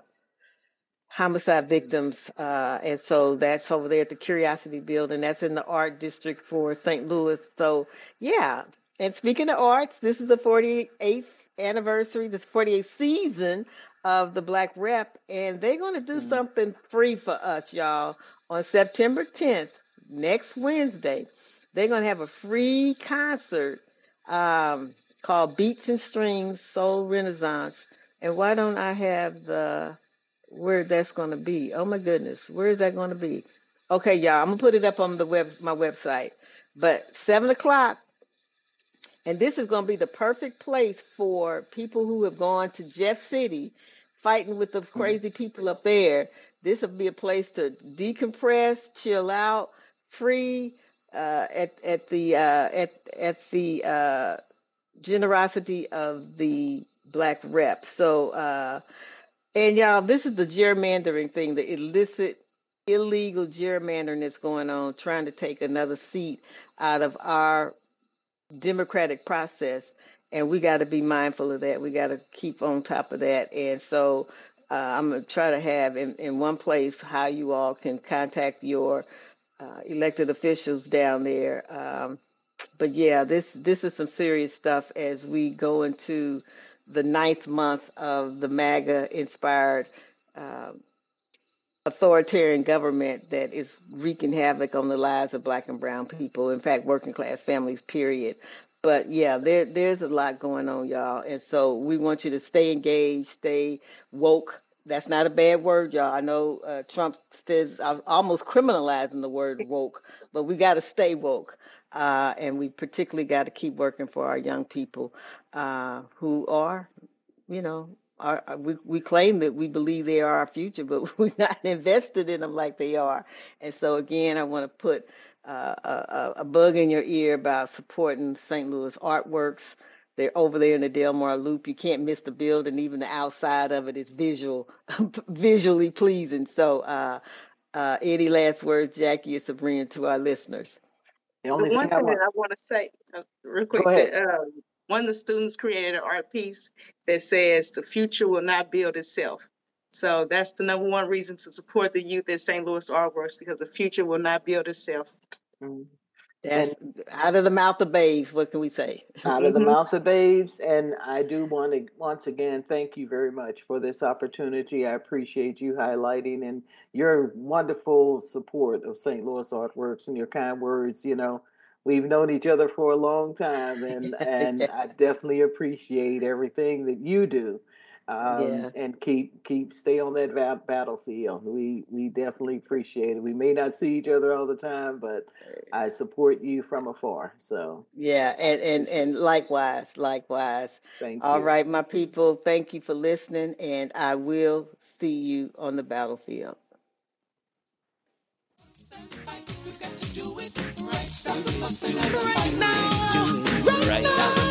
homicide victims. And so that's over there at the Curiosity Building. That's in the Art District for St. Louis. So, yeah. And speaking of arts, this is the 48th anniversary, the 48th season of the Black Rep. And they're going to do something free for us, y'all, on September 10th, next Wednesday. They're going to have a free concert called Beats and Strings Soul Renaissance. And why don't I have where that's going to be? Oh my goodness, where is that going to be? Okay, y'all, I'm gonna put it up on my website. But 7 o'clock, and this is going to be the perfect place for people who have gone to Jeff City, fighting with the crazy people up there. This will be a place to decompress, chill out, free. At the generosity of the Black Rep. So, and y'all, this is the gerrymandering thing, the illicit, illegal gerrymandering that's going on, trying to take another seat out of our democratic process. And we got to be mindful of that. We got to keep on top of that. And so I'm going to try to have in one place how you all can contact your elected officials down there. But yeah, this is some serious stuff as we go into the 9th month of the MAGA-inspired authoritarian government that is wreaking havoc on the lives of Black and brown people, in fact, working class families, period. But yeah, there's a lot going on, y'all. And so we want you to stay engaged, stay woke. That's not a bad word, y'all. I know Trump says almost criminalizing the word woke, but we got to stay woke. And we particularly got to keep working for our young people who are, we claim that we believe they are our future, but we're not invested in them like they are. And so, again, I want to put a bug in your ear about supporting St. Louis Artworks. They're over there in the Delmar Loop. You can't miss the building. Even the outside of it is visually pleasing. So, any last words, Jackie or Sabrina, to our listeners? The The only one thing I thing that want. I want to say real Go quick, ahead. that one of the students created an art piece that says the future will not build itself. So that's the number one reason to support the youth at St. Louis Artworks, because the future will not build itself. Mm. That's And out of the mouth of babes. What can we say? out of the Mhm. mouth of babes. And I do want to once again thank you very much for this opportunity. I appreciate you highlighting and your wonderful support of St. Louis Artworks and your kind words. You know, we've known each other for a long time, and I definitely appreciate everything that you do. Yeah. And keep stay on that battlefield. We definitely appreciate it. We may not see each other all the time, but I support you from afar. So Yeah, I and appreciate it. likewise. Thank All you. right, my people, thank you for listening, and I will see you on the battlefield. We've got to do it right. Stop the fuss and Right now, right now.